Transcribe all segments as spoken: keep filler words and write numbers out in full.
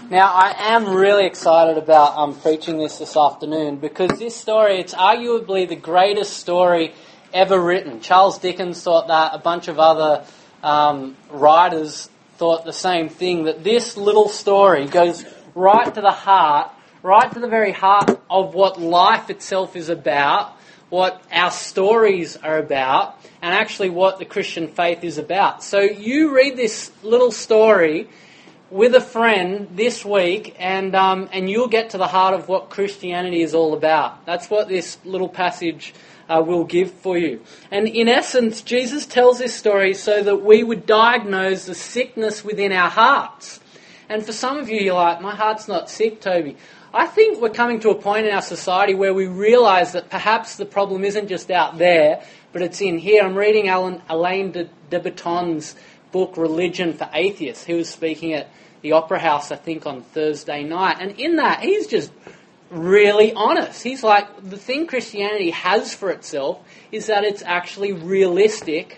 Now, I am really excited about um, preaching this this afternoon because this story, it's arguably the greatest story ever written. Charles Dickens thought that, a bunch of other um, writers thought the same thing, that this little story goes right to the heart, right to the very heart of what life itself is about, what our stories are about, and actually what the Christian faith is about. So you read this little story with a friend this week, and um, and you'll get to the heart of what Christianity is all about. That's what this little passage uh, will give for you. And in essence, Jesus tells this story so that we would diagnose the sickness within our hearts. And for some of you, you're like, my heart's not sick, Toby. I think we're coming to a point in our society where we realise that perhaps the problem isn't just out there, but it's in here. I'm reading Alan, Alain de, de Botton's book, Religion for Atheists. He was speaking at the Opera House, I think, on Thursday night. And in that, he's just really honest. He's like, the thing Christianity has for itself is that it's actually realistic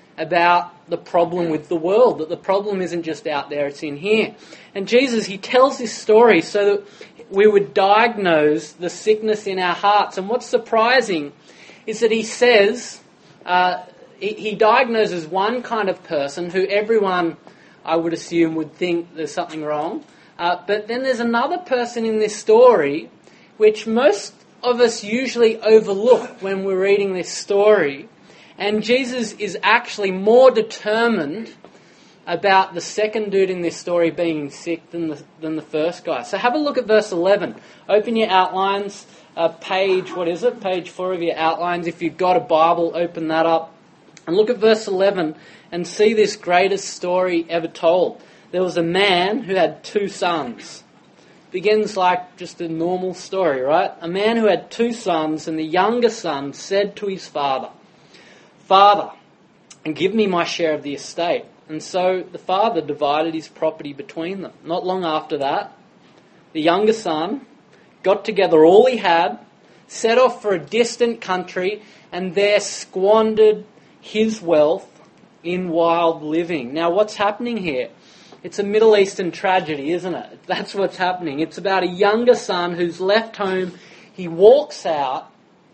about the problem with the world, that the problem isn't just out there, it's in here. And Jesus, he tells this story so that we would diagnose the sickness in our hearts. And what's surprising is that he says, uh, he, he diagnoses one kind of person who everyone, I would assume, would think there's something wrong. Uh, but then there's another person in this story which most of us usually overlook when we're reading this story. And Jesus is actually more determined about the second dude in this story being sick than the, than the first guy. So have a look at verse eleven. Open your outlines, uh, page, what is it? Page four of your outlines. If you've got a Bible, open that up. And look at verse eleven and see this greatest story ever told. There was a man who had two sons. Begins like just a normal story, right? A man who had two sons, and the younger son said to his father, "Father, give me my share of the estate." And so the father divided his property between them. Not long after that, the younger son got together all he had, set off for a distant country, and there squandered his wealth in wild living. Now, what's happening here? It's a Middle Eastern tragedy, isn't it? That's what's happening. It's about a younger son who's left home. He walks out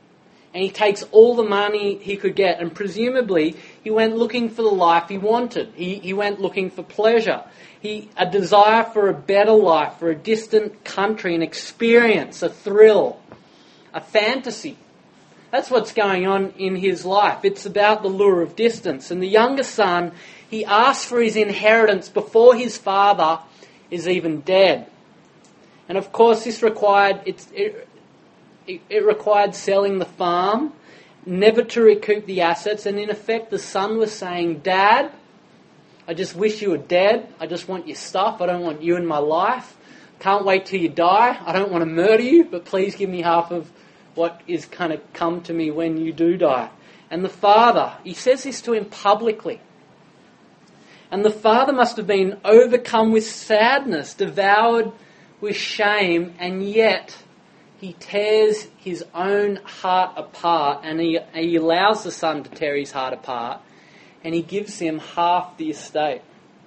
and he takes all the money he could get, and presumably he went looking for the life he wanted. He, he went looking for pleasure. He, a desire for a better life, for a distant country, an experience, a thrill, a fantasy. That's what's going on in his life. It's about the lure of distance. And the younger son, he asks for his inheritance before his father is even dead. And of course this required, it's, it, it, it required selling the farm, never to recoup the assets. And in effect the son was saying, "Dad, I just wish you were dead. I just want your stuff. I don't want you in my life. Can't wait till you die. I don't want to murder you, but please give me half of what is going to come to me when you do die." And the father, he says this to him publicly. And the father must have been overcome with sadness, devoured with shame, and yet he tears his own heart apart, and he, he allows the son to tear his heart apart, and he gives him half the estate.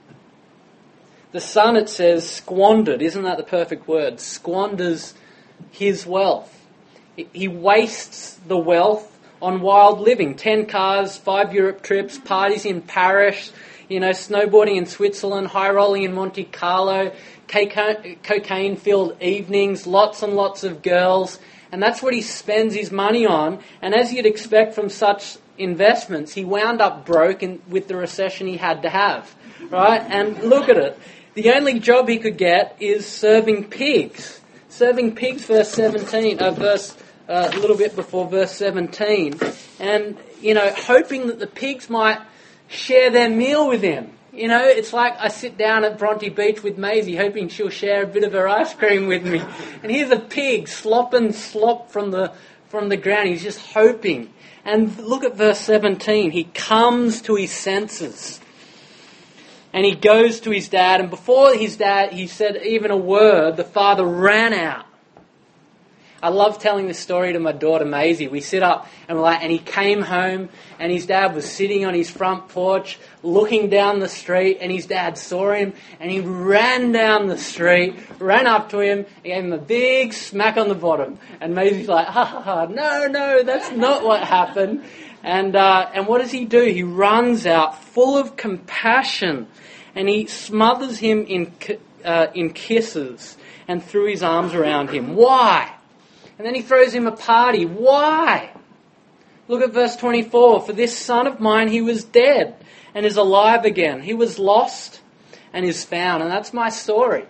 The son, it says, squandered, isn't that the perfect word? Squanders his wealth. He wastes the wealth on wild living. Ten cars, five Europe trips, parties in Paris, you know, snowboarding in Switzerland, high rolling in Monte Carlo, cocaine-filled evenings, lots and lots of girls. And that's what he spends his money on. And as you'd expect from such investments, he wound up broke in, with the recession he had to have. Right? And look at it. The only job he could get is serving pigs. Serving pigs, verse seventeen, uh, verse uh, a little bit before verse seventeen, and you know, hoping that the pigs might share their meal with him. You know, it's like I sit down at Bronte Beach with Maisie, hoping she'll share a bit of her ice cream with me, and here's a pig slopping slop from the from the ground. He's just hoping. And look at verse seventeen. He comes to his senses. And he goes to his dad, and before his dad, he said even a word, the father ran out. I love telling this story to my daughter Maisie. We sit up and we're like, and he came home and his dad was sitting on his front porch looking down the street, and his dad saw him and he ran down the street, ran up to him and gave him a big smack on the bottom. And Maisie's like, ha ha ha, no, no, that's not what happened. And, uh, and what does he do? He runs out full of compassion and he smothers him in, uh, in kisses and threw his arms around him. Why? And then he throws him a party. Why? Look at verse twenty-four. For this son of mine, he was dead and is alive again. He was lost and is found. And that's my story.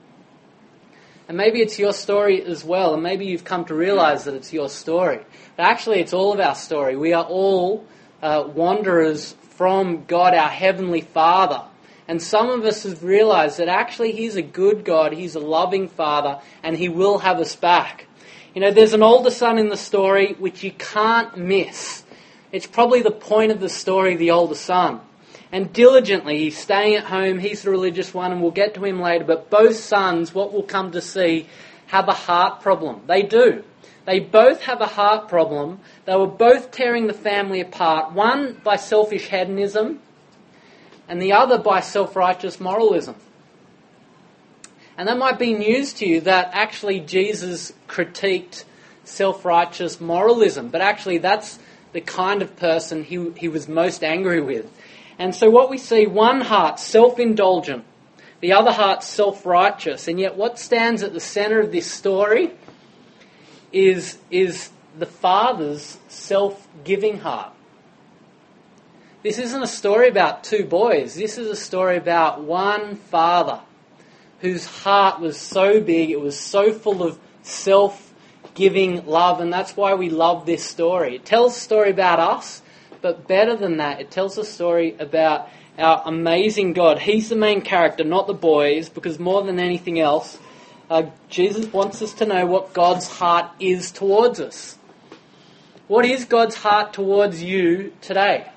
And maybe it's your story as well. And maybe you've come to realize that it's your story. But actually, it's all of our story. We are all uh, wanderers from God, our Heavenly Father. And some of us have realized that actually He's a good God, He's a loving Father, and He will have us back. You know, there's an older son in the story which you can't miss. It's probably the point of the story, the older son. And diligently, he's staying at home, he's the religious one, and we'll get to him later, but both sons, what we'll come to see, have a heart problem. They do. They both have a heart problem. They were both tearing the family apart, one by selfish hedonism, and the other by self-righteous moralism. And that might be news to you that actually Jesus critiqued self-righteous moralism, but actually that's the kind of person he, he was most angry with. And so what we see, one heart self-indulgent, the other heart self-righteous, and yet what stands at the centre of this story is, is the father's self-giving heart. This isn't a story about two boys. This is a story about one father whose heart was so big, it was so full of self-giving love, and that's why we love this story. It tells a story about us, but better than that, it tells a story about our amazing God. He's the main character, not the boys, because more than anything else, uh, Jesus wants us to know what God's heart is towards us. What is God's heart towards you today?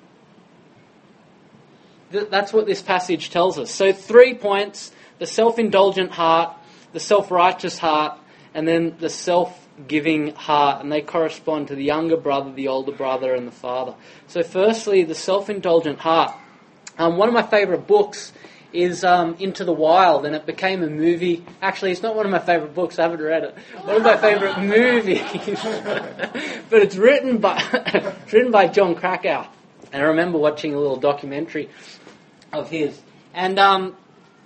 That's what this passage tells us. So three points: the self-indulgent heart, the self-righteous heart, and then the self-giving heart. And they correspond to the younger brother, the older brother, and the father. So firstly, the self-indulgent heart. Um, one of my favourite books is um, Into the Wild, and it became a movie. Actually, it's not one of my favourite books. I haven't read it. One of my favourite movies. But it's written by, it's written by Jon Krakauer. And I remember watching a little documentary of his. And um,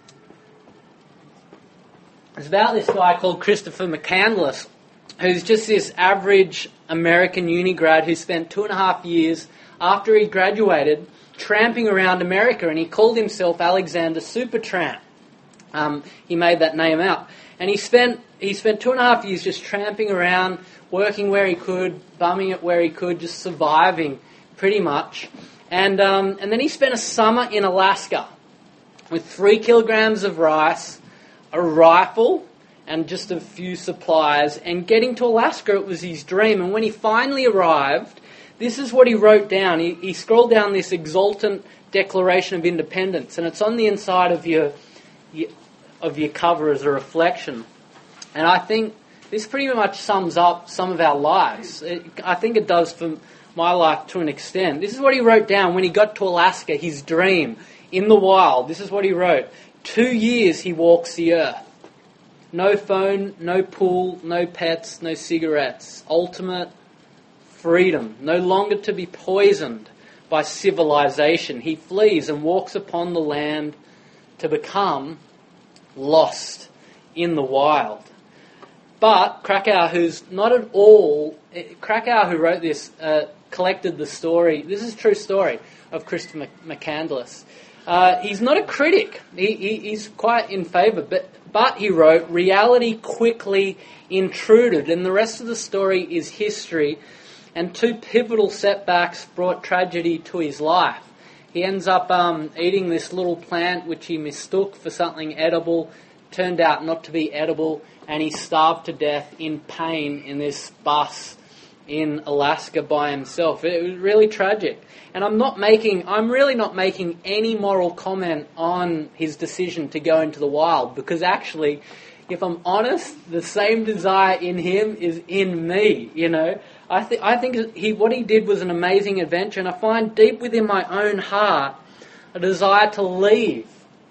it's about this guy called Christopher McCandless, who's just this average American uni grad who spent two and a half years after he graduated tramping around America, and he called himself Alexander Supertramp. Um, he made that name up. And he spent he spent two and a half years just tramping around, working where he could, bumming it where he could, just surviving pretty much. And um, and then he spent a summer in Alaska with three kilograms of rice, a rifle, and just a few supplies. And getting to Alaska, it was his dream. And when he finally arrived, this is what he wrote down. He, he scrolled down this exultant Declaration of Independence, and it's on the inside of your, your of your cover as a reflection. And I think this pretty much sums up some of our lives. It, I think it does for my life to an extent. This is what he wrote down when he got to Alaska, his dream, in the wild. This is what he wrote. Two years he walks the earth. No phone, no pool, no pets, no cigarettes. Ultimate freedom. No longer to be poisoned by civilization. He flees and walks upon the land to become lost in the wild. But Krakauer, who's not at all... Krakauer, who wrote this, uh, collected the story, this is a true story, of Christopher McCandless. Uh, he's not a critic. He, he, he's quite in favour, but, but he wrote, reality quickly intruded, and the rest of the story is history, and two pivotal setbacks brought tragedy to his life. He ends up um, eating this little plant which he mistook for something edible, turned out not to be edible, and he starved to death in pain in this bus in Alaska by himself. It was really tragic. And I'm not making, I'm really not making any moral comment on his decision to go into the wild, because actually, if I'm honest, the same desire in him is in me, you know. I think I think he what he did was an amazing adventure, and I find deep within my own heart a desire to leave,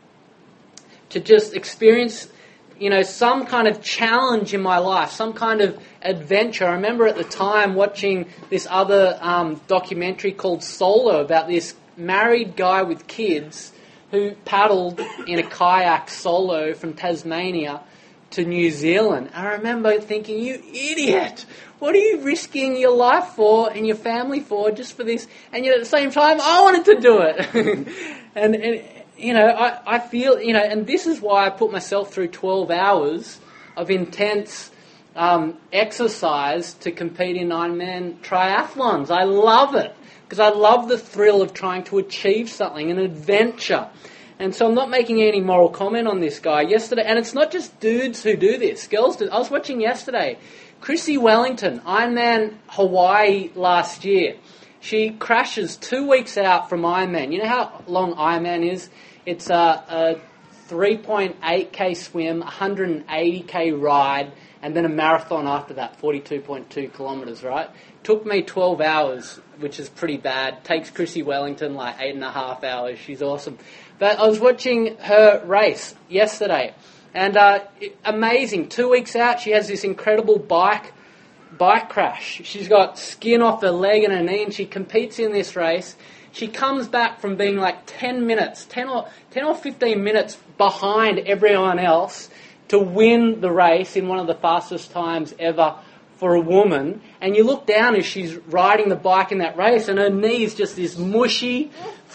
to just experience, you know, some kind of challenge in my life, some kind of adventure. I remember at the time watching this other um, documentary called Solo about this married guy with kids who paddled in a kayak solo from Tasmania to New Zealand. I remember thinking, you idiot, what are you risking your life for and your family for just for this? And yet at the same time, I wanted to do it. and, and you know, I, I feel, you know, and this is why I put myself through twelve hours of intense um, exercise to compete in Ironman triathlons. I love it because I love the thrill of trying to achieve something, an adventure. And so I'm not making any moral comment on this guy. Yesterday, and it's not just dudes who do this, girls do. I was watching yesterday, Chrissy Wellington, Ironman Hawaii last year. She crashes two weeks out from Ironman. You know how long Ironman is? It's a, a three point eight K swim, one hundred eighty K ride, and then a marathon after that, forty-two point two kilometres, right? Took me twelve hours, which is pretty bad. Takes Chrissy Wellington like eight and a half hours. She's awesome. But I was watching her race yesterday, and uh, amazing. Two weeks out, she has this incredible bike bike crash. She's got skin off her leg and her knee, and she competes in this race. She comes back from being like ten minutes, ten or ten or fifteen minutes behind everyone else to win the race in one of the fastest times ever for a woman. And you look down as she's riding the bike in that race, and her knee is just this mushy,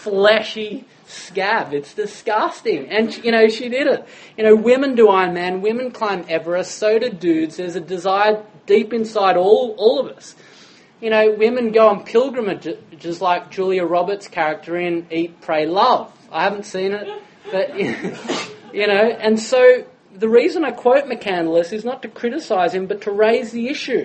fleshy scab. It's disgusting. And, you know, she did it. You know, women do Ironman, women climb Everest, so do dudes. There's a desire deep inside all, all of us. You know, women go on pilgrimages like Julia Roberts' character in Eat, Pray, Love. I haven't seen it, but, you know, and so the reason I quote McCandless is not to criticise him, but to raise the issue.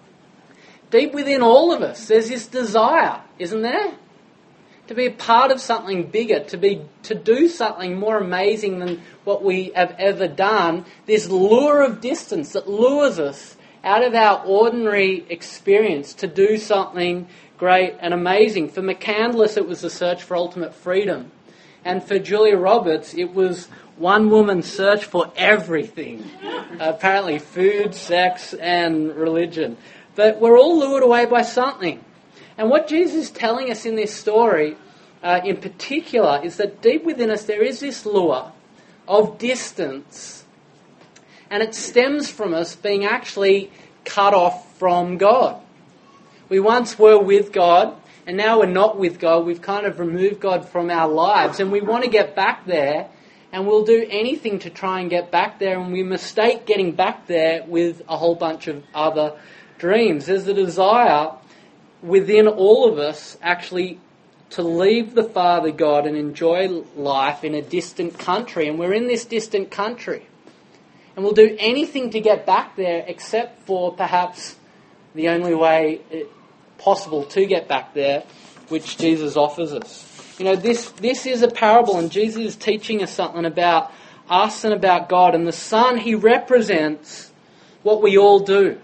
Deep within all of us, there's this desire, isn't there? To be a part of something bigger, to be to do something more amazing than what we have ever done. This lure of distance that lures us out of our ordinary experience to do something great and amazing. For McCandless, it was the search for ultimate freedom. And for Julia Roberts, it was one woman's search for everything. Apparently food, sex, and religion. But we're all lured away by something. And what Jesus is telling us in this story, uh, in particular, is that deep within us there is this lure of distance, and it stems from us being actually cut off from God. We once were with God, and now we're not with God. We've kind of removed God from our lives, and we want to get back there, and we'll do anything to try and get back there, and we mistake getting back there with a whole bunch of other dreams. There's a desire within all of us actually to leave the Father God and enjoy life in a distant country, and we're in this distant country. And we'll do anything to get back there except for perhaps the only way possible to get back there, which Jesus offers us. You know, this, this is a parable, and Jesus is teaching us something about us and about God. And the Son, he represents what we all do.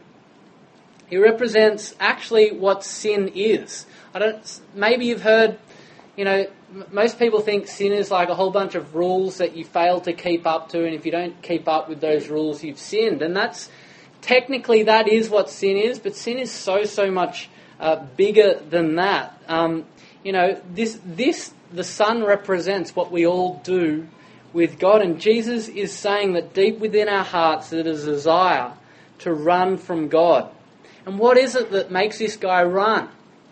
He represents actually what sin is. I don't. Maybe you've heard, you know, most people think sin is like a whole bunch of rules that you fail to keep up to, and if you don't keep up with those rules, you've sinned. And that's, technically that is what sin is, but sin is so, so much uh, bigger than that. Um, you know, this, this, the Son represents what we all do with God, and Jesus is saying that deep within our hearts there is a desire to run from God. And what is it that makes this guy run?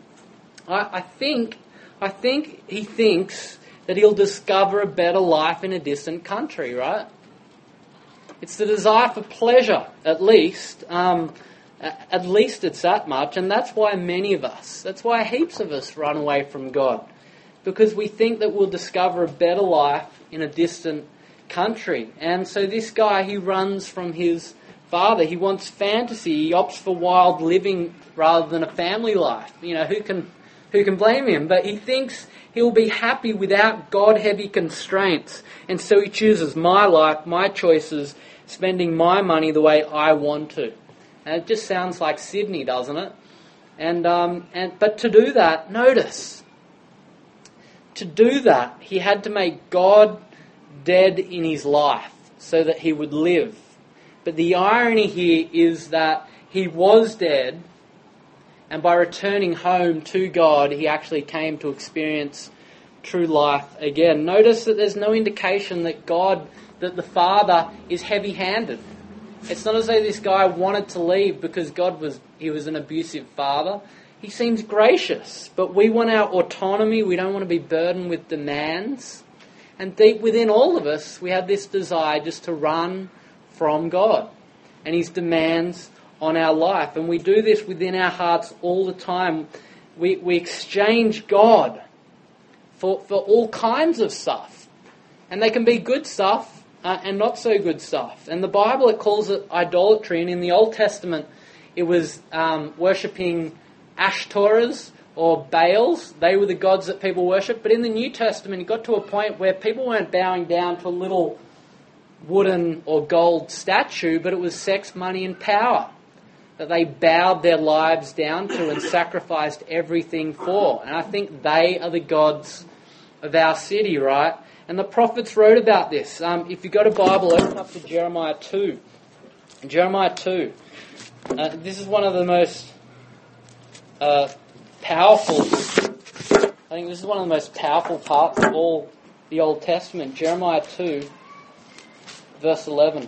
I, I think I think he thinks that he'll discover a better life in a distant country, right? It's the desire for pleasure, at least. Um, at least it's that much, and that's why many of us, that's why heaps of us run away from God. Because we think that we'll discover a better life in a distant country. And so this guy, he runs from his father. He wants fantasy. He opts for wild living rather than a family life. You know, who can who can blame him? But he thinks he'll be happy without God-heavy constraints. And so he chooses my life, my choices, spending my money the way I want to. And it just sounds like Sydney, doesn't it? And um, and but to do that, notice, to do that, he had to make God dead in his life so that he would live. But the irony here is that he was dead, and by returning home to God, he actually came to experience true life again. Notice that there's no indication that God, that the Father is heavy-handed. It's not as though this guy wanted to leave because God was, he was an abusive father. He seems gracious, but we want our autonomy. We don't want to be burdened with demands. And deep within all of us, we have this desire just to run from God and his demands on our life. And we do this within our hearts all the time. We, we exchange God for, for all kinds of stuff. And they can be good stuff, Uh, and not so good stuff. And the Bible, it calls it idolatry. And in the Old Testament, it was um, worshipping Ashtoreths or Baals. They were the gods that people worshipped. But in the New Testament, it got to a point where people weren't bowing down to a little wooden or gold statue, but it was sex, money, and power that they bowed their lives down to and sacrificed everything for. And I think they are the gods of our city, right? And the prophets wrote about this. Um, if you got a Bible, open up to Jeremiah two. Jeremiah two. Uh, this is one of the most uh, powerful, I think this is one of the most powerful parts of all the Old Testament. Jeremiah two, verse eleven.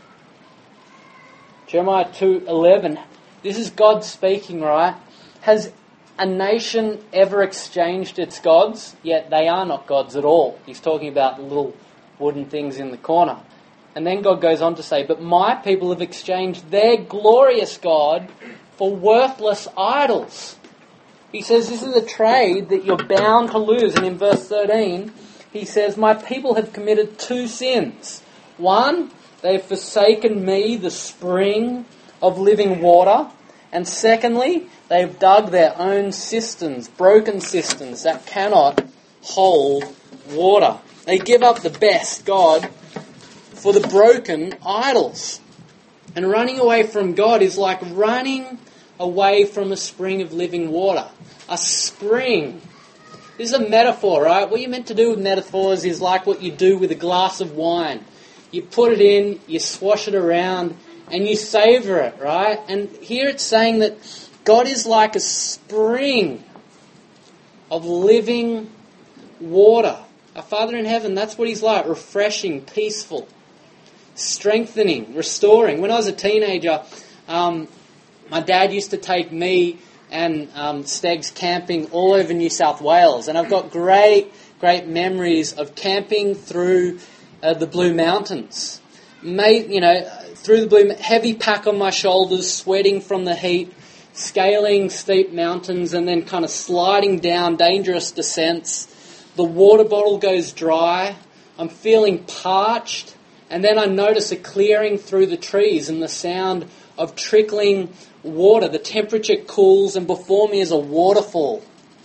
Jeremiah two eleven. This is God speaking, right? Has a nation ever exchanged its gods? Yet they are not gods at all. He's talking about the little wooden things in the corner. And then God goes on to say, but my people have exchanged their glorious God for worthless idols. He says this is a trade that you're bound to lose. And in verse thirteen, he says, my people have committed two sins. One, they've forsaken me, the spring of living water. And secondly, they've dug their own cisterns, broken cisterns that cannot hold water. They give up the best God for the broken idols. And running away from God is like running away from a spring of living water. A spring. This is a metaphor, right? What you're meant to do with metaphors is like what you do with a glass of wine. You put it in, you swash it around, and you savour it, right? And here it's saying that God is like a spring of living water. Our Father in heaven, that's what he's like. Refreshing, peaceful, strengthening, restoring. When I was a teenager, um, my dad used to take me and um, Stegs camping all over New South Wales. And I've got great, great memories of camping through uh, the Blue Mountains. Made, you know, through the Blue, heavy pack on my shoulders, sweating from the heat, scaling steep mountains and then kind of sliding down dangerous descents. The water bottle goes dry. I'm feeling parched. And then I notice a clearing through the trees and the sound of trickling water. The temperature cools and before me is a waterfall.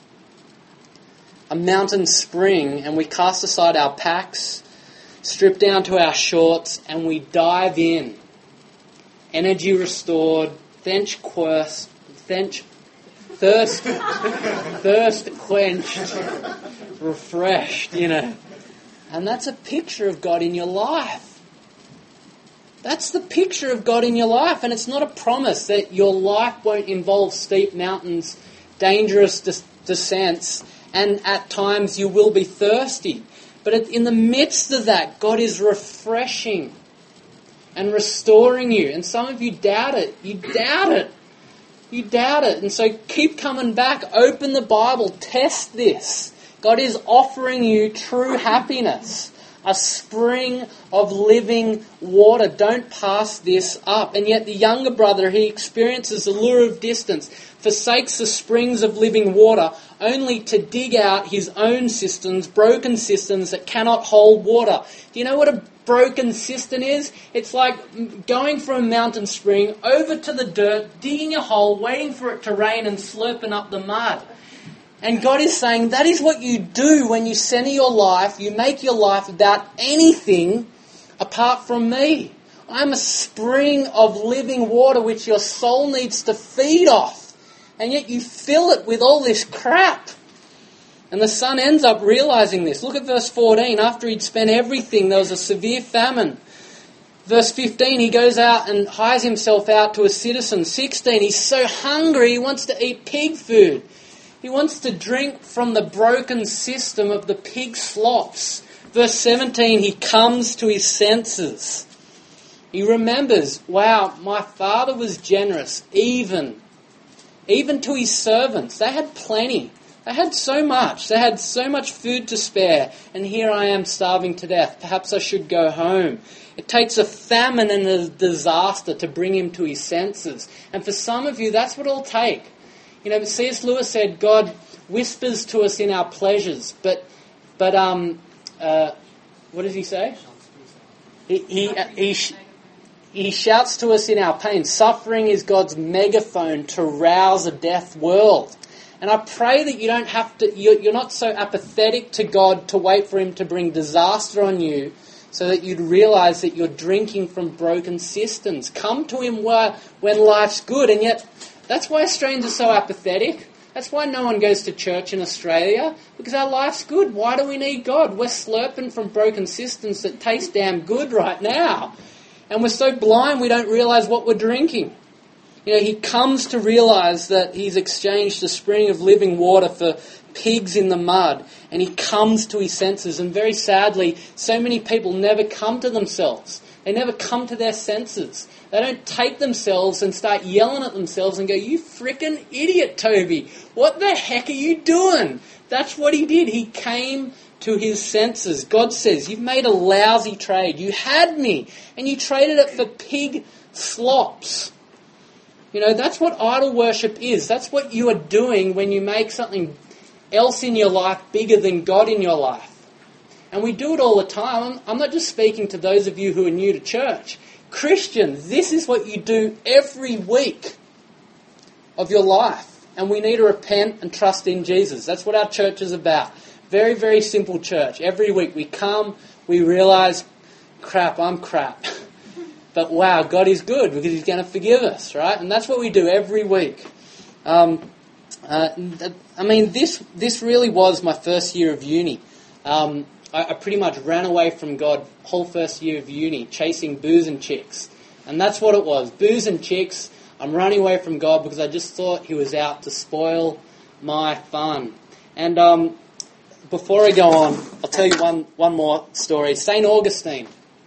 A mountain spring, and we cast aside our packs, strip down to our shorts, and we dive in. Energy restored, thirst quenched, thirst, thirst quenched, refreshed, you know. And that's a picture of God in your life. That's the picture of God in your life, and it's not a promise that your life won't involve steep mountains, dangerous des- descents, and at times you will be thirsty. But in the midst of that, God is refreshing and restoring you. And some of you doubt it. You doubt it. You doubt it. And so keep coming back. Open the Bible. Test this. God is offering you true happiness. A spring of living water. Don't pass this up. And yet the younger brother, he experiences the lure of distance, forsakes the springs of living water, only to dig out his own cisterns, broken cisterns that cannot hold water. Do you know what a broken cistern is? It's like going from a mountain spring over to the dirt, digging a hole, waiting for it to rain and slurping up the mud. And God is saying that is what you do when you center your life. You make your life about anything apart from me. I'm a spring of living water which your soul needs to feed off. And yet you fill it with all this crap. And the son ends up realizing this. Look at verse fourteen. After he'd spent everything, there was a severe famine. Verse fifteen, he goes out and hires himself out to a citizen. sixteen, he's so hungry he wants to eat pig food. He wants to drink from the broken system of the pig slops. Verse seventeen, he comes to his senses. He remembers, wow, my father was generous, even, even to his servants. They had plenty. They had so much. They had so much food to spare. And here I am starving to death. Perhaps I should go home. It takes a famine and a disaster to bring him to his senses. And for some of you, that's what it'll take. You know, C S Lewis said, God whispers to us in our pleasures. But, but um, uh, what does he say? He, he, he, he, he shouts to us in our pain. Suffering is God's megaphone to rouse a deaf world. And I pray that you don't have to, you're not so apathetic to God to wait for him to bring disaster on you so that you'd realize that you're drinking from broken cisterns. Come to him when life's good. And yet, that's why Australians are so apathetic. That's why no one goes to church in Australia, because our life's good. Why do we need God? We're slurping from broken cisterns that taste damn good right now. And we're so blind we don't realize what we're drinking. You know, he comes to realize that he's exchanged a spring of living water for pigs in the mud, and he comes to his senses. And very sadly, so many people never come to themselves. They never come to their senses. They don't take themselves and start yelling at themselves and go, you frickin' idiot, Toby. What the heck are you doing? That's what he did. He came to his senses. God says, you've made a lousy trade. You had me, and you traded it for pig slops. You know, that's what idol worship is. That's what you are doing when you make something else in your life bigger than God in your life. And we do it all the time. I'm, I'm not just speaking to those of you who are new to church. Christians, this is what you do every week of your life. And we need to repent and trust in Jesus. That's what our church is about. Very, very simple church. Every week we come, we realise, crap, I'm crap. But wow, God is good because he's going to forgive us, right? And that's what we do every week. Um, uh, I mean, this this really was my first year of uni. Um, I, I pretty much ran away from God whole first year of uni, chasing booze and chicks. And that's what it was, booze and chicks. I'm running away from God because I just thought he was out to spoil my fun. And um, before I go on, I'll tell you one, one more story. Saint Augustine,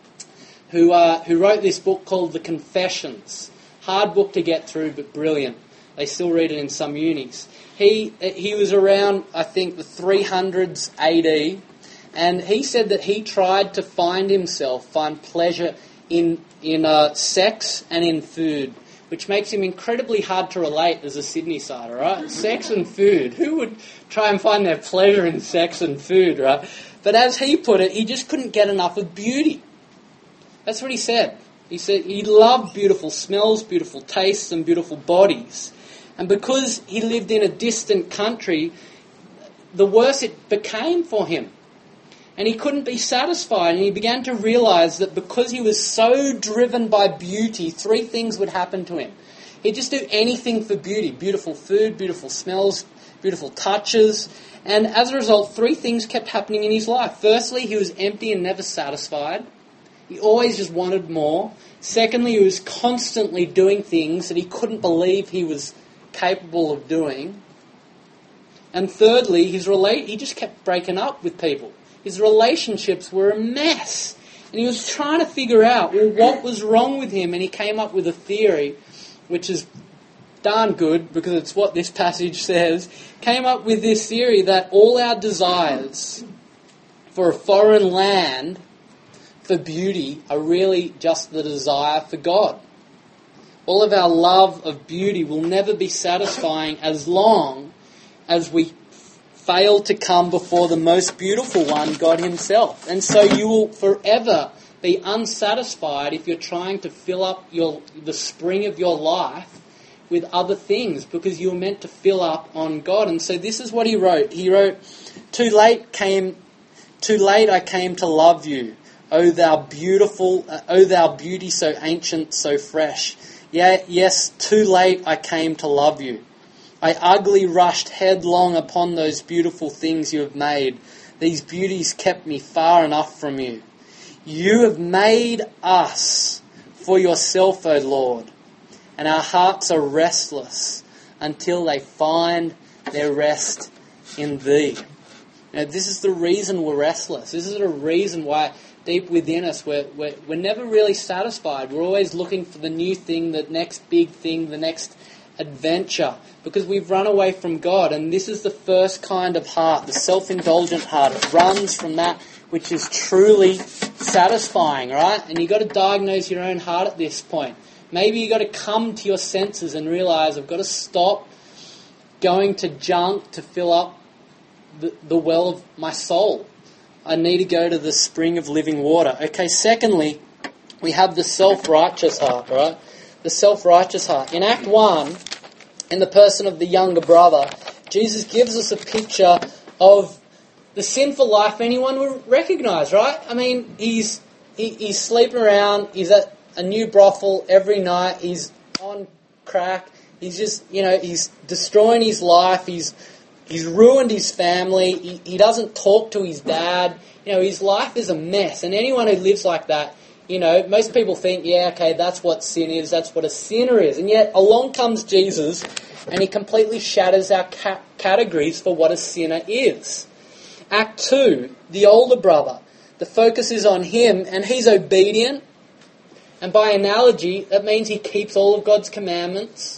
who uh, who wrote this book called The Confessions. Hard book to get through, but brilliant. They still read it in some unis. He he was around, I think, the three hundreds A D, and he said that he tried to find himself, find pleasure in in uh, sex and in food, which makes him incredibly hard to relate as a Sydney-sider, right? Sex and food. Who would try and find their pleasure in sex and food, right? But as he put it, he just couldn't get enough of beauty. That's what he said. He said he loved beautiful smells, beautiful tastes, and beautiful bodies. And because he lived in a distant country, the worse it became for him. And he couldn't be satisfied, and he began to realize that because he was so driven by beauty, three things would happen to him. He'd just do anything for beauty. Beautiful food, beautiful smells, beautiful touches. And as a result, three things kept happening in his life. Firstly, he was empty and never satisfied. He always just wanted more. Secondly, he was constantly doing things that he couldn't believe he was capable of doing. And thirdly, his rela- he just kept breaking up with people. His relationships were a mess. And he was trying to figure out, well, what was wrong with him? And he came up with a theory, which is darn good, because it's what this passage says. Came up with this theory that all our desires for a foreign land, for beauty, are really just the desire for God. All of our love of beauty will never be satisfying as long as we fail to come before the most beautiful one, God himself. And so you will forever be unsatisfied if you're trying to fill up your the spring of your life with other things, because you were meant to fill up on God. And so this is what he wrote. He wrote, Too late came, too late I came to love you, O thou beautiful, uh, O thou beauty so ancient, so fresh. Yeah, yes, too late I came to love you. I ugly rushed headlong upon those beautiful things you have made. These beauties kept me far enough from you. You have made us for yourself, O Lord, and our hearts are restless until they find their rest in Thee. Now, this is the reason we're restless. This is the reason why deep within us we're, we're, we're never really satisfied. We're always looking for the new thing, the next big thing, the next adventure, because we've run away from God. And this is the first kind of heart, the self-indulgent heart. It runs from that which is truly satisfying, right? And you've got to diagnose your own heart at this point. Maybe you've got to come to your senses and realise, I've got to stop going to junk to fill up the, the well of my soul. I need to go to the spring of living water. Okay, secondly, we have the self-righteous heart, right? The self-righteous heart. In Act one, in the person of the younger brother, Jesus gives us a picture of the sinful life anyone would recognise, right? I mean, he's he, he's sleeping around, he's at a new brothel every night, he's on crack, he's just, you know, he's destroying his life, he's he's ruined his family, he, he doesn't talk to his dad, you know, his life is a mess. And anyone who lives like that, you know, most people think, yeah, okay, that's what sin is, that's what a sinner is. And yet along comes Jesus and he completely shatters our ca- categories for what a sinner is. Act two, the older brother. The focus is on him and he's obedient. And by analogy, that means he keeps all of God's commandments.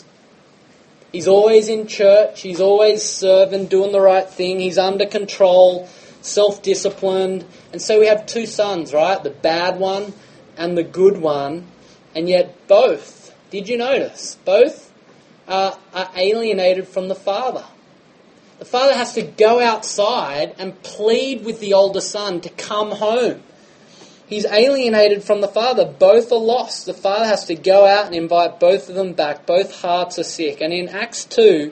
He's always in church, he's always serving, doing the right thing, he's under control, self-disciplined. And so we have two sons, right? The bad one and the good one, and yet both, did you notice, both uh, are alienated from the father. The father has to go outside and plead with the older son to come home. He's alienated from the father. Both are lost. The father has to go out and invite both of them back. Both hearts are sick. And in Acts two,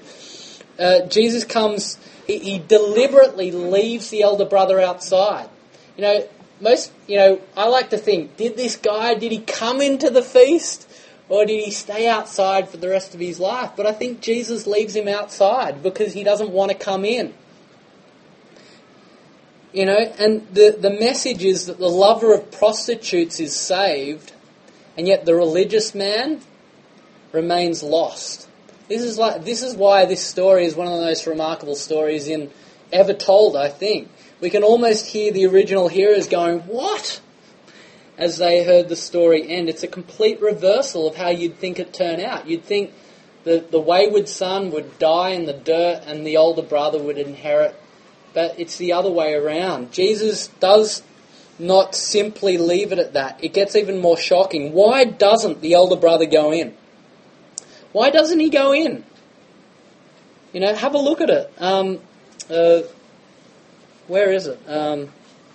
uh, Jesus comes, he, he deliberately leaves the elder brother outside. You know, Most, you know, I like to think, did this guy, did he come into the feast or did he stay outside for the rest of his life? But I think Jesus leaves him outside because he doesn't want to come in. You know, and the, the message is that the lover of prostitutes is saved and yet the religious man remains lost. This is like this is why this story is one of the most remarkable stories in ever told, I think. We can almost hear the original hearers going, what? As they heard the story end. It's a complete reversal of how you'd think it turned out. You'd think the, the wayward son would die in the dirt and the older brother would inherit. But it's the other way around. Jesus does not simply leave it at that. It gets even more shocking. Why doesn't the elder brother go in? Why doesn't he go in? You know, have a look at it. Um, uh, Where is it? Um,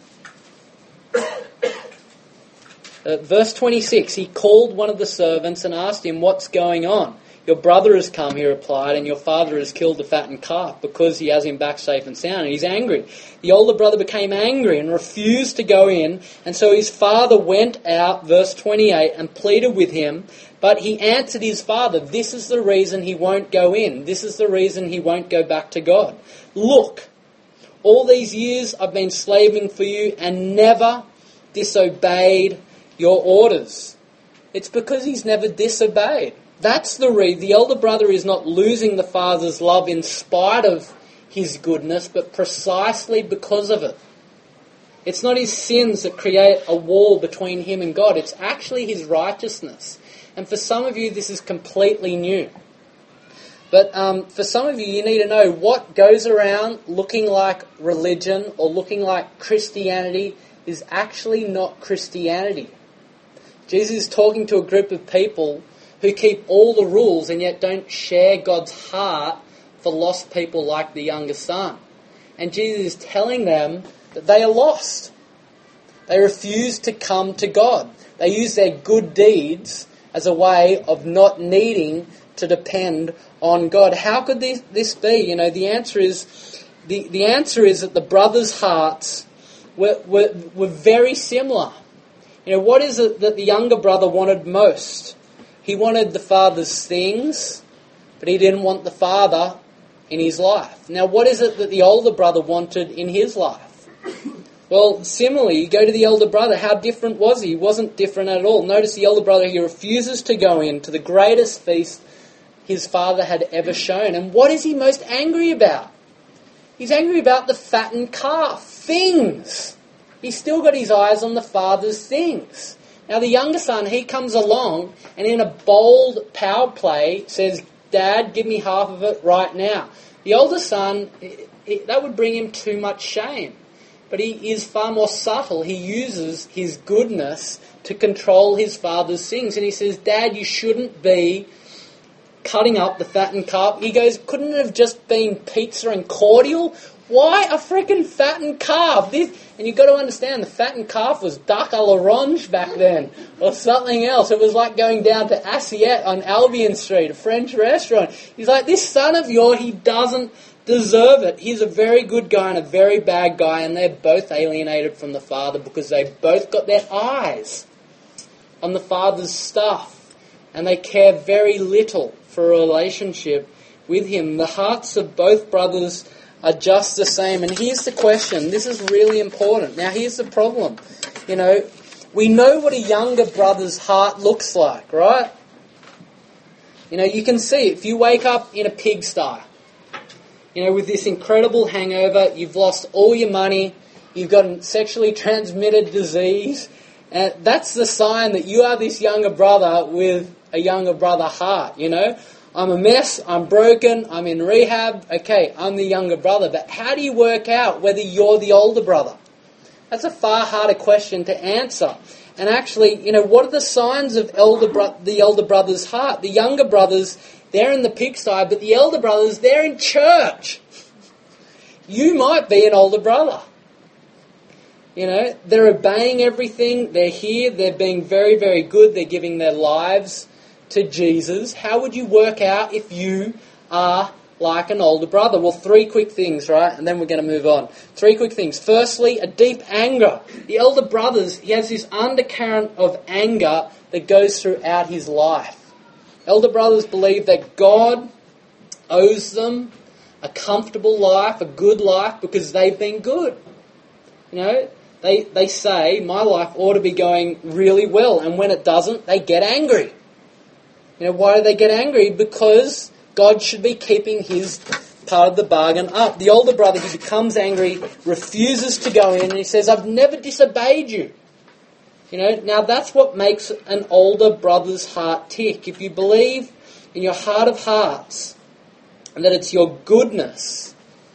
uh, verse twenty-six, he called one of the servants and asked him, what's going on? Your brother has come, he replied, and your father has killed the fattened calf because he has him back safe and sound. And he's angry. The older brother became angry and refused to go in. And so his father went out, verse twenty-eight, and pleaded with him. But he answered his father, this is the reason he won't go in. This is the reason he won't go back to God. Look, all these years I've been slaving for you and never disobeyed your orders. It's because he's never disobeyed. That's the reason. The elder brother is not losing the father's love in spite of his goodness, but precisely because of it. It's not his sins that create a wall between him and God. It's actually his righteousness. And for some of you, this is completely new. But um, for some of you, you need to know what goes around looking like religion or looking like Christianity is actually not Christianity. Jesus is talking to a group of people who keep all the rules and yet don't share God's heart for lost people like the younger son. And Jesus is telling them that they are lost. They refuse to come to God. They use their good deeds as a way of not needing to depend on God. How could this, this be? You know, the answer is the, the answer is that the brothers' hearts were, were were very similar. You know, what is it that the younger brother wanted most? He wanted the father's things, but he didn't want the father in his life. Now, what is it that the older brother wanted in his life? Well, similarly, you go to the elder brother. How different was he? He wasn't different at all. Notice the elder brother, he refuses to go into the greatest feast his father had ever shown. And what is he most angry about? He's angry about the fattened calf. Things. He's still got his eyes on the father's things. Now, the younger son, he comes along and in a bold power play says, Dad, give me half of it right now. The older son, it, it, that would bring him too much shame. But he is far more subtle. He uses his goodness to control his father's things. And he says, Dad, you shouldn't be cutting up the fattened calf. He goes, couldn't it have just been pizza and cordial? Why a freaking fattened calf? This, and you've got to understand, the fattened calf was duck à l'orange back then, or something else. It was like going down to Assiette on Albion Street, a French restaurant. He's like, this son of yours, he doesn't deserve it. He's a very good guy and a very bad guy, and they're both alienated from the father because they've both got their eyes on the father's stuff, and they care very little for a relationship with him. The hearts of both brothers are just the same. And here's the question. This is really important. Now, here's the problem. You know, we know what a younger brother's heart looks like, right? You know, you can see it. If you wake up in a pigsty, you know, with this incredible hangover, you've lost all your money, you've got a sexually transmitted disease, and that's the sign that you are this younger brother with a younger brother heart, you know? I'm a mess, I'm broken, I'm in rehab, okay, I'm the younger brother. But how do you work out whether you're the older brother? That's a far harder question to answer. And actually, you know, what are the signs of elder bro- the elder brother's heart? The younger brothers, they're in the pigsty, but the elder brothers, they're in church. You might be an older brother. You know, they're obeying everything, they're here, they're being very, very good, they're giving their lives to Jesus. How would you work out if you are like an older brother? Well, three quick things, right? And then we're going to move on. Three quick things. Firstly, a deep anger. The elder brothers, he has this undercurrent of anger that goes throughout his life. Elder brothers believe that God owes them a comfortable life, a good life, because they've been good. You know, they, they say, my life ought to be going really well, and when it doesn't, they get angry. You know, why do they get angry? Because God should be keeping his part of the bargain up. The older brother, he becomes angry, refuses to go in, and he says, I've never disobeyed you. You know, now that's what makes an older brother's heart tick. If you believe in your heart of hearts that it's your goodness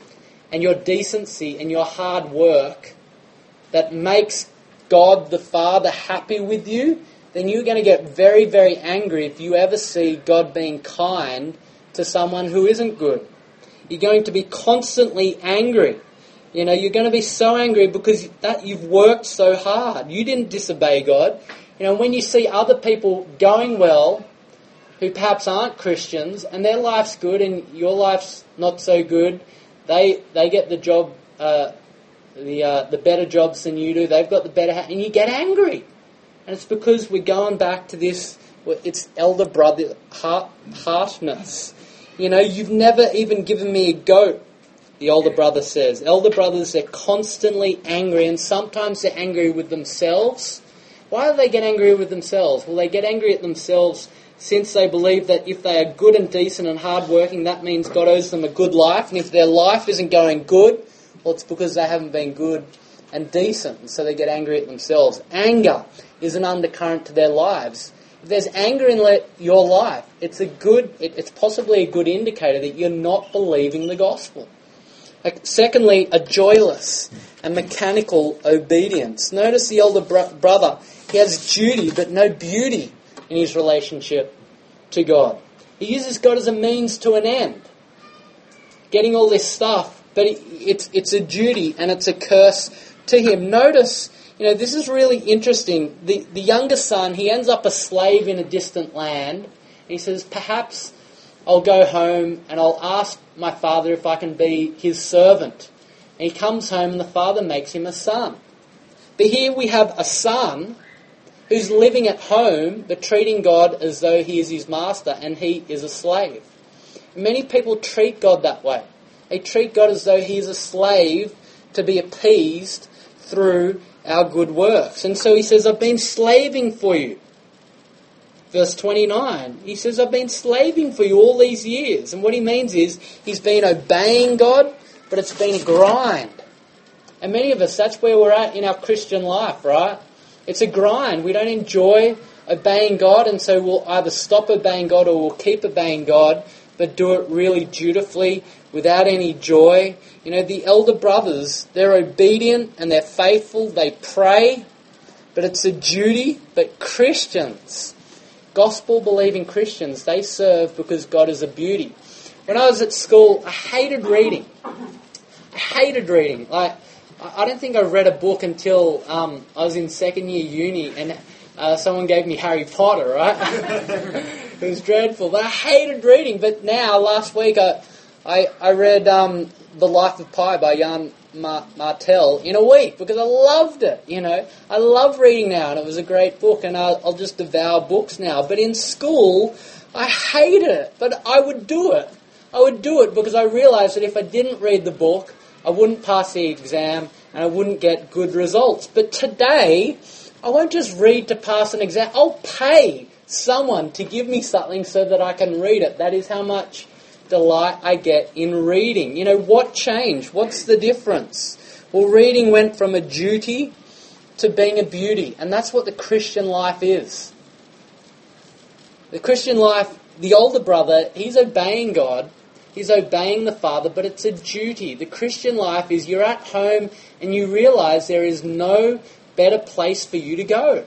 and your decency and your hard work that makes God the Father happy with you, then you're going to get very, very angry if you ever see God being kind to someone who isn't good. You're going to be constantly angry. You know, you're going to be so angry because that you've worked so hard. You didn't disobey God. You know, when you see other people going well, who perhaps aren't Christians, and their life's good and your life's not so good, they they get the job, uh, the uh, the better jobs than you do. They've got the better, ha- and you get angry. And it's because we're going back to this, it's elder brother heart, harshness. You know, you've never even given me a goat, the older brother says. Elder brothers, they're constantly angry, and sometimes they're angry with themselves. Why do they get angry with themselves? Well, they get angry at themselves since they believe that if they are good and decent and hardworking, that means God owes them a good life. And if their life isn't going good, well, it's because they haven't been good and decent, and so they get angry at themselves. Anger is an undercurrent to their lives. If there's anger in le- your life, it's a good, it, it's possibly a good indicator that you're not believing the gospel. Like, secondly, a joyless and mechanical obedience. Notice the elder bro- brother, he has duty but no beauty in his relationship to God. He uses God as a means to an end. Getting all this stuff, but it, it's it's a duty and it's a curse to him. Notice, You know, this is really interesting. The, the younger son, he ends up a slave in a distant land. He says, perhaps I'll go home and I'll ask my father if I can be his servant. And he comes home and the father makes him a son. But here we have a son who's living at home but treating God as though he is his master and he is a slave. Many people treat God that way. They treat God as though he is a slave to be appeased through our good works. And so he says, I've been slaving for you. Verse twenty-nine, he says, I've been slaving for you all these years. And what he means is he's been obeying God, but it's been a grind. And many of us, that's where we're at in our Christian life, right? It's a grind. We don't enjoy obeying God, and so we'll either stop obeying God or we'll keep obeying God, but do it really dutifully, without any joy. You know, the elder brothers, they're obedient and they're faithful, they pray, but it's a duty. But Christians, gospel-believing Christians, they serve because God is a beauty. When I was at school, I hated reading. I hated reading. Like, I don't think I read a book until um, I was in second year uni and uh, someone gave me Harry Potter, right? It was dreadful. But I hated reading. But now, last week, I I, I read um, The Life of Pi by Jan Ma- Martel in a week because I loved it, you know. I love reading now, and it was a great book, and I'll, I'll just devour books now. But in school, I hated it, but I would do it. I would do it because I realised that if I didn't read the book, I wouldn't pass the exam and I wouldn't get good results. But today, I won't just read to pass an exam. I'll pay someone to give me something so that I can read it. That is how much delight I get in reading. You know, what changed? What's the difference? Well, reading went from a duty to being a beauty. And that's what the Christian life is. The Christian life, the older brother, he's obeying God. He's obeying the Father, but it's a duty. The Christian life is you're at home and you realise there is no better place for you to go.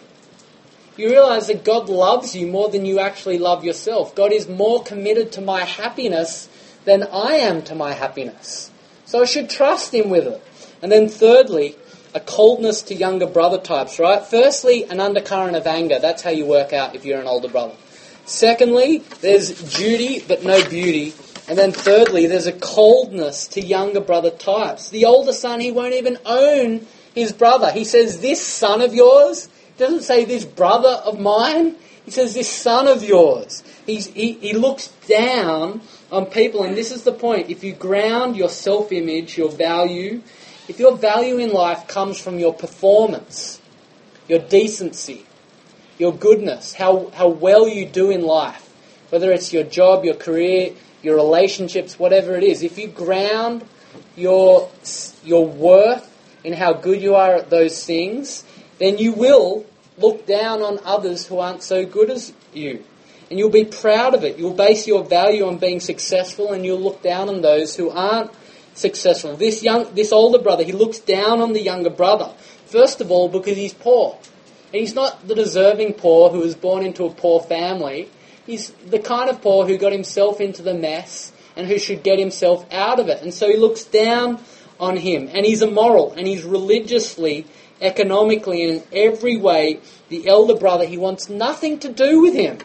You realise that God loves you more than you actually love yourself. God is more committed to my happiness than I am to my happiness. So I should trust Him with it. And then thirdly, a coldness to younger brother types, right? Firstly, an undercurrent of anger. That's how you work out if you're an older brother. Secondly, there's duty but no beauty. And then thirdly, there's a coldness to younger brother types. The older son, he won't even own his brother. He says, this son of yours. He doesn't say this brother of mine. He says this son of yours. He's, he, he looks down on people. And this is the point. If you ground your self-image, your value, if your value in life comes from your performance, your decency, your goodness, how, how well you do in life, whether it's your job, your career, your relationships, whatever it is, if you ground your your worth in how good you are at those things, then you will look down on others who aren't so good as you. And you'll be proud of it. You'll base your value on being successful, and you'll look down on those who aren't successful. This young, this older brother, he looks down on the younger brother. First of all, because he's poor. And he's not the deserving poor who was born into a poor family. He's the kind of poor who got himself into the mess and who should get himself out of it. And so he looks down on him. And he's immoral. And he's religiously, economically, and in every way, the elder brother, he wants nothing to do with him.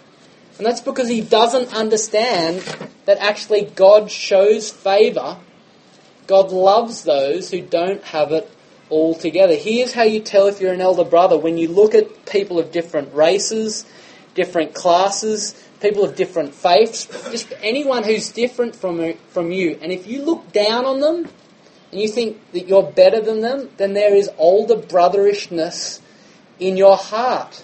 And that's because he doesn't understand that actually God shows favour. God loves those who don't have it all together. Here's how you tell if you're an elder brother. When you look at people of different races, different classes, people of different faiths, just anyone who's different from from you. And if you look down on them and you think that you're better than them, then there is older brotherishness in your heart.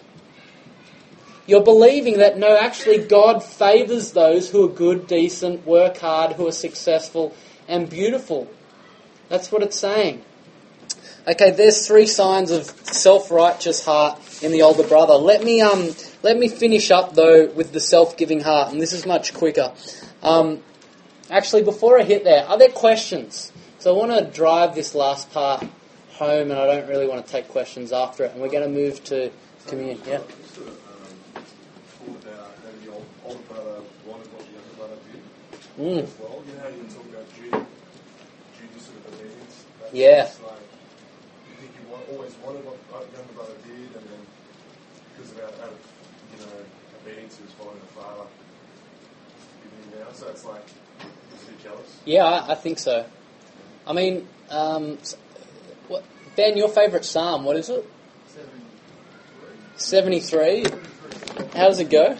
You're believing that, no, actually God favours those who are good, decent, work hard, who are successful and beautiful. That's what it's saying. Okay, there's three signs of self-righteous heart in the older brother. Let me um let me finish up though with the self-giving heart, and this is much quicker. Um, actually, before I hit there, are there questions? So I want to drive this last part home, and I don't really want to take questions after it. And we're going to move to communion. Yeah. Mm. Well, you know how you talk about duty, duty sort of obedience. Yeah. Like, you think you want, always wanted what the younger brother did, and then because of out, out of you know obedience, he was following the father, giving him now. So it's like he's a bit jealous. Yeah, I, I think so. I mean, um, what, Ben, your favourite psalm? What is it? Seventy-three. How does it go?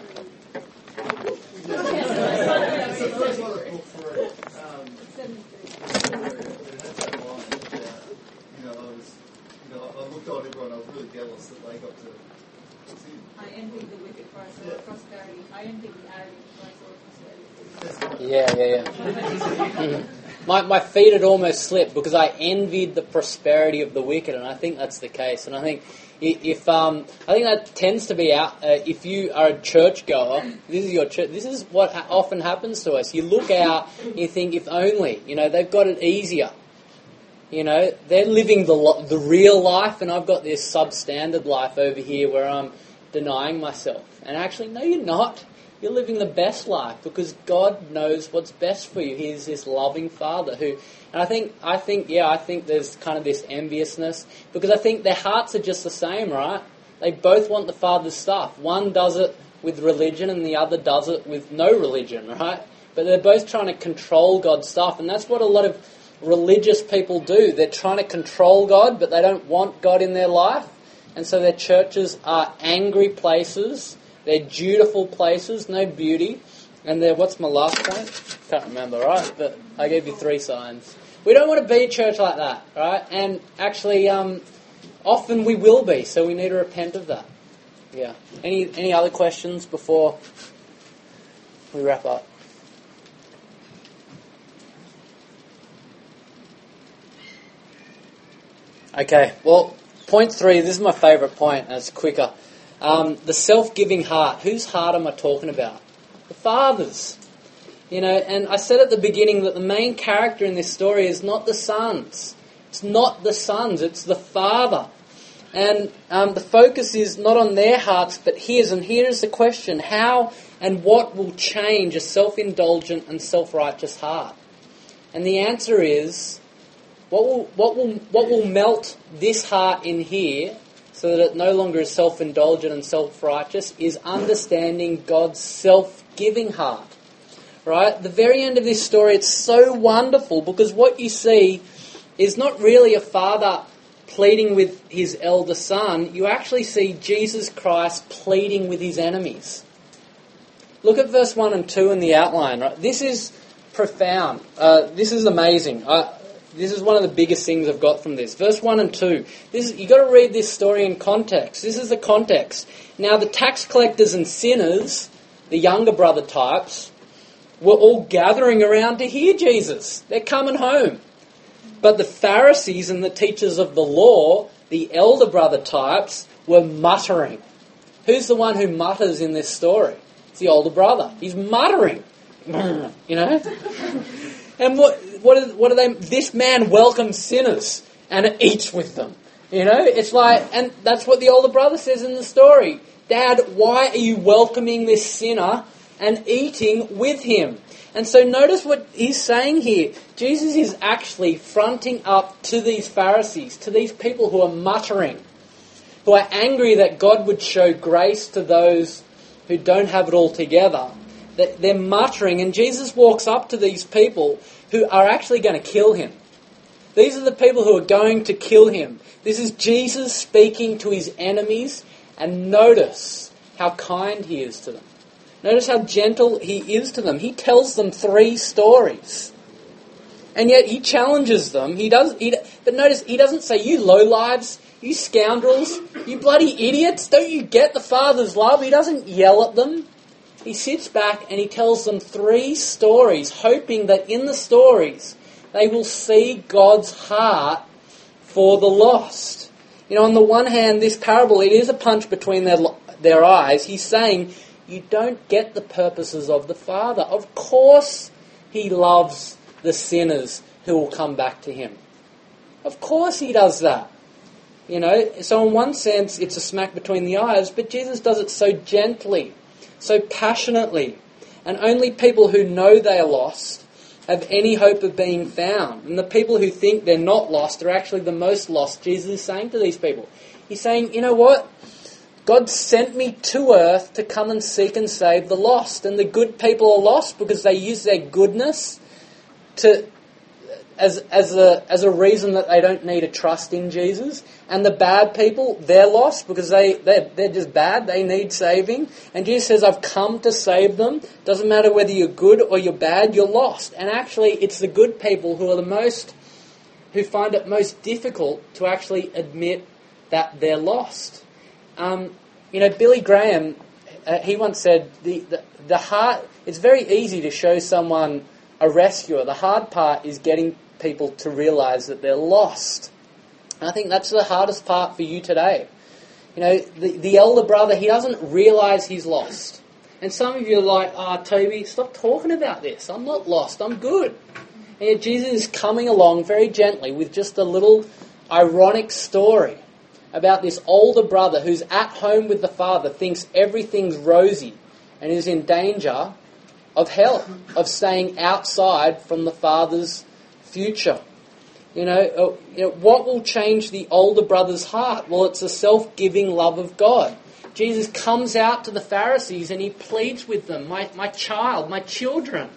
Jealous that they got to sin. I envy the wicked for I saw yeah. prosperity. I envy the arrogant for I saw prosperity. Yeah, yeah, yeah. mm-hmm. My my feet had almost slipped because I envied the prosperity of the wicked, and I think that's the case. And I think if um, I think that tends to be out. Uh, if you are a churchgoer, this is your church. This is what ha- often happens to us. You look out, you think, if only, you know, they've got it easier. You know, they're living the lo- the real life, and I've got this substandard life over here where I'm denying myself. And actually, no, you're not. You're living the best life because God knows what's best for you. He is this loving Father who, and I think, I think, yeah, I think there's kind of this enviousness because I think their hearts are just the same, right? They both want the Father's stuff. One does it with religion, and the other does it with no religion, right? But they're both trying to control God's stuff, and that's what a lot of religious people do. They're trying to control God, but they don't want God in their life. And so their churches are angry places. They're dutiful places, no beauty. And they're, what's my last point? Can't remember, right? But I gave you three signs. We don't want to be a church like that, right? And actually, um, often we will be, so we need to repent of that. Yeah. Any any other questions before we wrap up? Okay, well, point three, this is my favourite point, and it's quicker. Um, the self-giving heart. Whose heart am I talking about? The Father's. You know, and I said at the beginning that the main character in this story is not the sons. It's not the sons, it's the Father. And um, the focus is not on their hearts, but his. And here's the question, how and what will change a self-indulgent and self-righteous heart? And the answer is, What will what will what will melt this heart in here so that it no longer is self-indulgent and self-righteous is understanding God's self-giving heart. Right? The very end of this story, it's so wonderful because what you see is not really a father pleading with his elder son. You actually see Jesus Christ pleading with his enemies. Look at verse one and two in the outline. Right? This is profound. Uh, this is amazing. Uh, This is one of the biggest things I've got from this. Verse one and two. This is, you've got to read this story in context. This is the context. Now the tax collectors and sinners, the younger brother types, were all gathering around to hear Jesus. They're coming home. But the Pharisees and the teachers of the law, the elder brother types, were muttering. Who's the one who mutters in this story? It's the older brother. He's muttering. You know? And what what are, what are they? This man welcomes sinners and eats with them. You know, it's like, and that's what the older brother says in the story. Dad, why are you welcoming this sinner and eating with him? And so notice what he's saying here. Jesus is actually fronting up to these Pharisees, to these people who are muttering, who are angry that God would show grace to those who don't have it all together. That they're muttering, and Jesus walks up to these people who are actually going to kill him. These are the people who are going to kill him. This is Jesus speaking to his enemies, and notice how kind he is to them. Notice how gentle he is to them. He tells them three stories. And yet he challenges them. He does, he, but notice, he doesn't say, you lowlives, you scoundrels, you bloody idiots, don't you get the Father's love? He doesn't yell at them. He sits back and he tells them three stories, hoping that in the stories they will see God's heart for the lost. You know, on the one hand, this parable, it is a punch between their, their eyes. He's saying, you don't get the purposes of the Father. Of course he loves the sinners who will come back to him. Of course he does that. You know, so in one sense, it's a smack between the eyes, but Jesus does it so gently, so passionately. And only people who know they are lost have any hope of being found. And the people who think they're not lost are actually the most lost. Jesus is saying to these people. He's saying, you know what? God sent me to earth to come and seek and save the lost. And the good people are lost because they use their goodness to as as a as a reason that they don't need a trust in Jesus. And the bad people, they're lost because they, they're, they're just bad. They need saving. And Jesus says, I've come to save them. Doesn't matter whether you're good or you're bad, you're lost. And actually, it's the good people who are the most, who find it most difficult to actually admit that they're lost. Um, you know, Billy Graham, uh, he once said, the, the, the hard, it's very easy to show someone a rescuer. The hard part is getting people to realise that they're lost. And I think that's the hardest part for you today. You know, the, the elder brother, he doesn't realise he's lost. And some of you are like, ah, oh, Toby, stop talking about this. I'm not lost, I'm good. And yet Jesus is coming along very gently with just a little ironic story about this older brother who's at home with the father, thinks everything's rosy, and is in danger of hell, of staying outside from the father's future. You know, uh, you know, what will change the older brother's heart? Well, it's a self-giving love of God. Jesus comes out to the Pharisees and he pleads with them, my, my child, my children.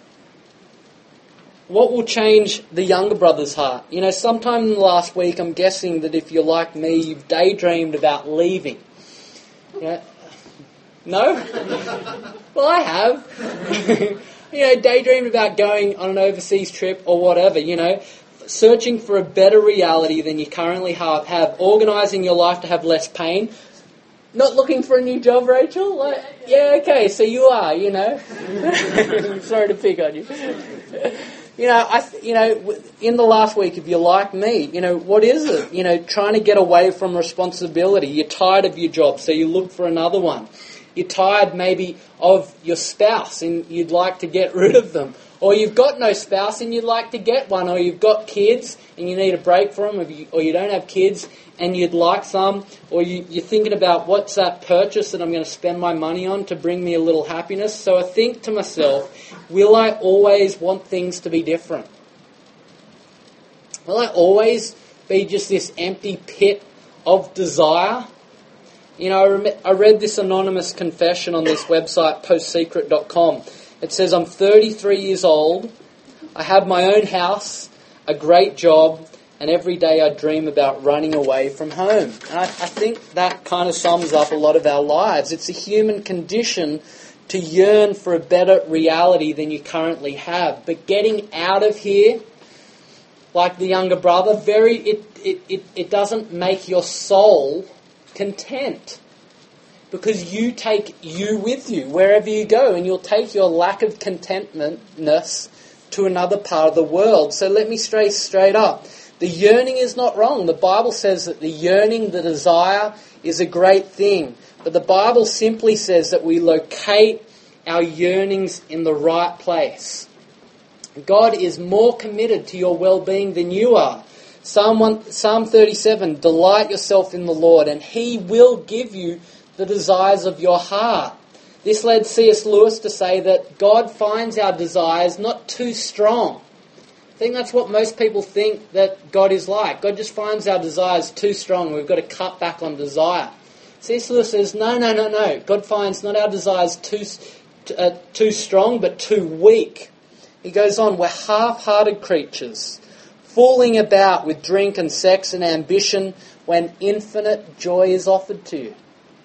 What will change the younger brother's heart? You know, sometime in the last week, I'm guessing that if you're like me, you've daydreamed about leaving. You know, no? Well, I have. You know, daydreamed about going on an overseas trip or whatever, you know. Searching for a better reality than you currently have, have organising your life to have less pain. Not looking for a new job, Rachel? Like, yeah, okay, so you are, you know. Sorry to pick on you. You know, I, th- you know, in the last week, if you're like me, you know, what is it? You know, trying to get away from responsibility. You're tired of your job, so you look for another one. You're tired maybe of your spouse and you'd like to get rid of them. Or you've got no spouse and you'd like to get one. Or you've got kids and you need a break from them. Or you, or you don't have kids and you'd like some. Or you, you're thinking about what's that purchase that I'm going to spend my money on to bring me a little happiness. So I think to myself, will I always want things to be different? Will I always be just this empty pit of desire? You know, I, rem- I read this anonymous confession on this website, post secret dot com. It says, I'm thirty-three years old, I have my own house, a great job, and every day I dream about running away from home. And I, I think that kind of sums up a lot of our lives. It's a human condition to yearn for a better reality than you currently have. But getting out of here, like the younger brother, very it, it, it, it doesn't make your soul content. Because you take you with you wherever you go, and you'll take your lack of contentmentness to another part of the world. So let me straight straight up. The yearning is not wrong. The Bible says that the yearning, the desire, is a great thing. But the Bible simply says that we locate our yearnings in the right place. God is more committed to your well-being than you are. Psalm one, Psalm thirty-seven, delight yourself in the Lord, and He will give you the desires of your heart. This led C S Lewis to say that God finds our desires not too strong. I think that's what most people think that God is like. God just finds our desires too strong. We've got to cut back on desire. C S Lewis says, no, no, no, no. God finds not our desires too, uh, too strong, but too weak. He goes on, we're half-hearted creatures, fooling about with drink and sex and ambition when infinite joy is offered to you.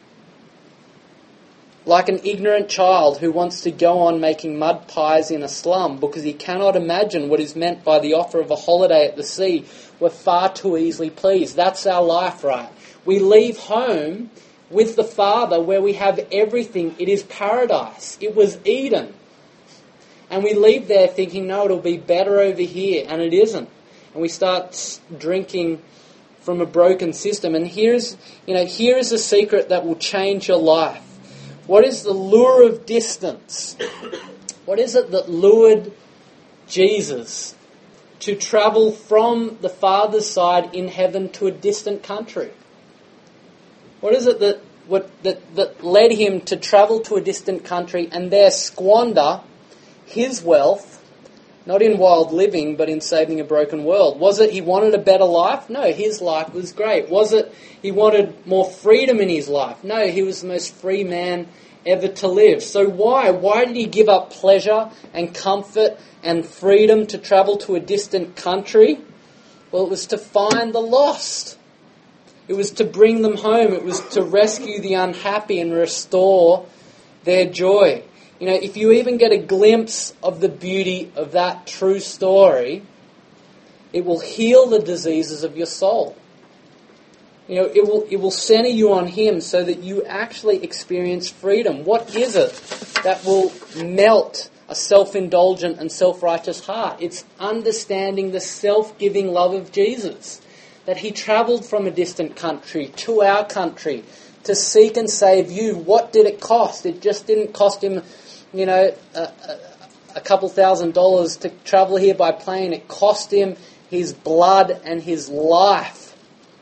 Like an ignorant child who wants to go on making mud pies in a slum because he cannot imagine what is meant by the offer of a holiday at the sea. We're far too easily pleased. That's our life, right? We leave home with the Father where we have everything. It is paradise. It was Eden. And we leave there thinking, no, it'll be better over here. And it isn't. And we start drinking from a broken system. And here's, you know, here is a secret that will change your life. What is the lure of distance? What is it that lured Jesus to travel from the Father's side in heaven to a distant country? What is it that, what, that, that led him to travel to a distant country and there squander his wealth Not in wild living, but in saving a broken world. Was it he wanted a better life? No, his life was great. Was it he wanted more freedom in his life? No, he was the most free man ever to live. So why? Why did he give up pleasure and comfort and freedom to travel to a distant country? Well, it was to find the lost. It was to bring them home. It was to rescue the unhappy and restore their joy. You know, if you even get a glimpse of the beauty of that true story, it will heal the diseases of your soul. You know, it will it will center you on Him so that you actually experience freedom. What is it that will melt a self-indulgent and self-righteous heart? It's understanding the self-giving love of Jesus. That He travelled from a distant country to our country to seek and save you. What did it cost? It just didn't cost Him, you know, a, a, a couple thousand dollars to travel here by plane. It cost Him His blood and His life.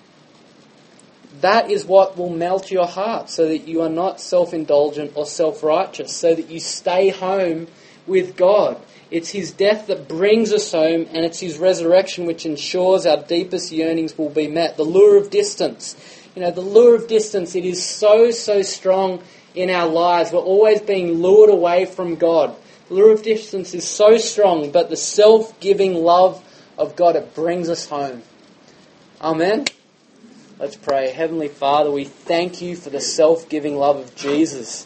That is what will melt your heart so that you are not self-indulgent or self-righteous, so that you stay home with God. It's His death that brings us home, and it's His resurrection which ensures our deepest yearnings will be met. The lure of distance. You know, the lure of distance, it is so, so strong in our lives. We're always being lured away from God. The lure of distance is so strong, but the self-giving love of God, it brings us home. Amen? Let's pray. Heavenly Father, we thank You for the self-giving love of Jesus.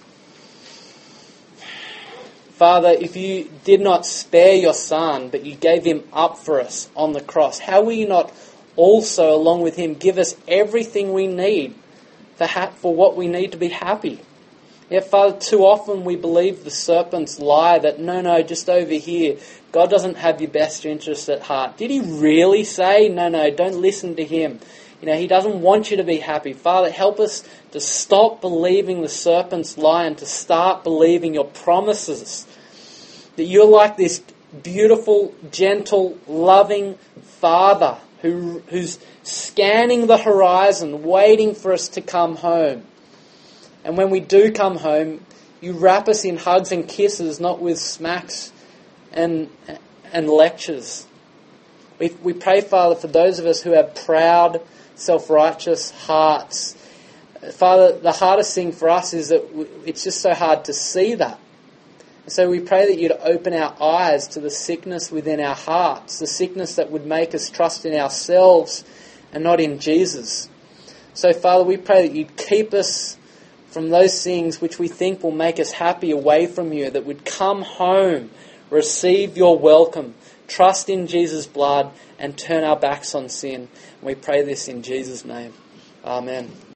Father, if You did not spare Your Son, but You gave Him up for us on the cross, how will You not also, along with Him, give us everything we need for, ha- for what we need to be happy? Yet, Father, too often we believe the serpent's lie that, no, no, just over here, God doesn't have your best interests at heart. Did He really say, no, no, don't listen to him? You know, He doesn't want you to be happy. Father, help us to stop believing the serpent's lie and to start believing Your promises. That You're like this beautiful, gentle, loving Father who who's scanning the horizon, waiting for us to come home. And when we do come home, You wrap us in hugs and kisses, not with smacks and and lectures. We, we pray, Father, for those of us who have proud, self-righteous hearts. Father, the hardest thing for us is that it's just so hard to see that. So we pray that You'd open our eyes to the sickness within our hearts, the sickness that would make us trust in ourselves and not in Jesus. So, Father, we pray that You'd keep us from those things which we think will make us happy away from You, that would come home, receive Your welcome, trust in Jesus' blood, and turn our backs on sin. And we pray this in Jesus' name. Amen.